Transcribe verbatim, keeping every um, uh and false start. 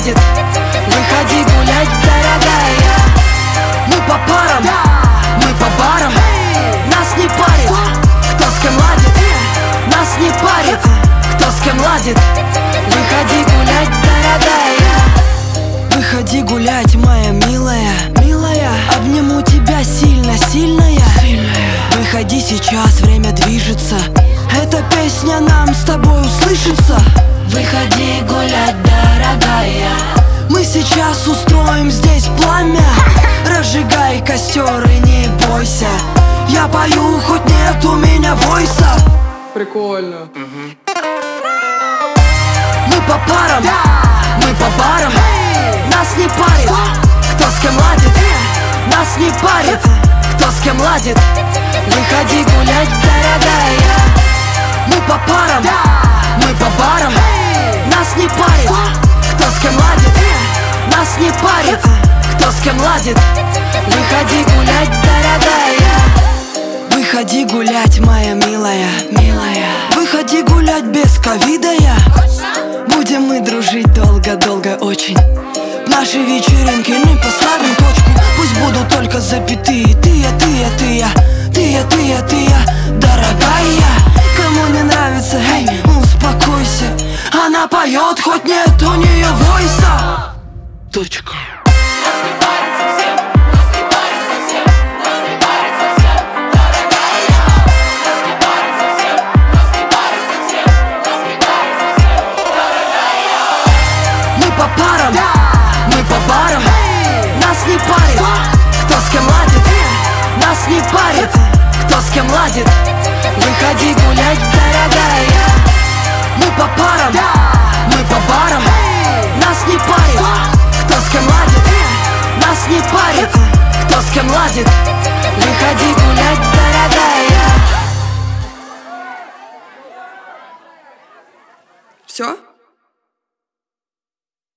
ладит. Выходи гулять, дорогая. Мы по парам, мы по барам. Нас не парит, кто с кем ладит. Нас не парит, кто с кем ладит. Выходи гулять, дорогая. Выходи гулять, моя милая, милая. Обниму тебя сильно, сильная, сильная. Выходи сейчас, время движется. Эта песня нам с тобой услышится. Выходи гулять, дорогая. Мы сейчас устроим здесь пламя. Разжигай костер и не бойся. Я пою, хоть нет у меня войса. Прикольно. Мы по парам, мы по барам. Нас не парит, кто с кем ладит. Нас не парит, кто с кем ладит. Выходи гулять, дорогая. Мы по парам, мы по барам. Нас не парит, кто с кем ладит. Нас не парит, кто с кем ладит. Выходи гулять, дорогая. Выходи гулять, моя милая, милая. Выходи гулять без ковида я. Будем мы дружить долго-долго очень. В нашей вечеринке не поставим точку. Пусть будут только запятые. Ты я, ты я, ты я. Ты я, ты я, ты я, дорогая. Кому не нравится, эй, успокойся. Она поет, хоть нет у нее войса. Точка. Мы по парам, мы по барам. Нас не парит, кто с кем ладит. Нас не парит, кто с кем ладит. Выходи гулять, дорогая. Мы по парам, мы по барам. Нас не парит, кто с кем ладит. Нас не парит, кто с кем ладит. Выходи гулять, дорогая. Все?